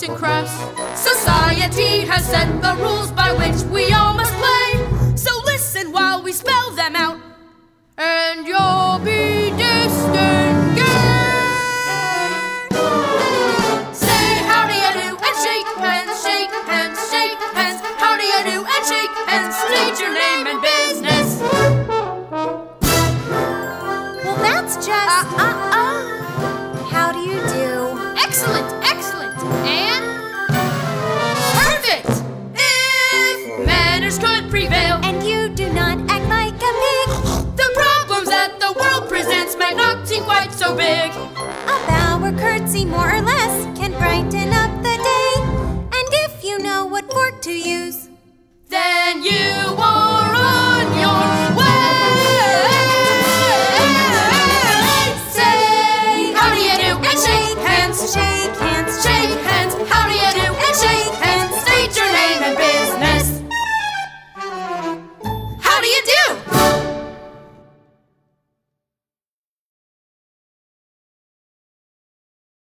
arts and crafts. Society has set the rules by which we all must play. So listen while we spell them out, and you'll be distinguished. Say how do you do and shake hands, shake hands, shake hands. How do you do and shake hands. State your name and business. Well, that's just How do you do? Excellent, excellent, and perfect. If manners could prevail, And you do not act like a pig. the problems that the world presents might not seem quite so big. A bow or curtsy, more or less, can brighten up the day. And if you know what fork to use, Then you are on your way. Say, how do you do? And shake hands, shake hands, shake hands. How do you do? And shake hands. State your name and business. How do you do?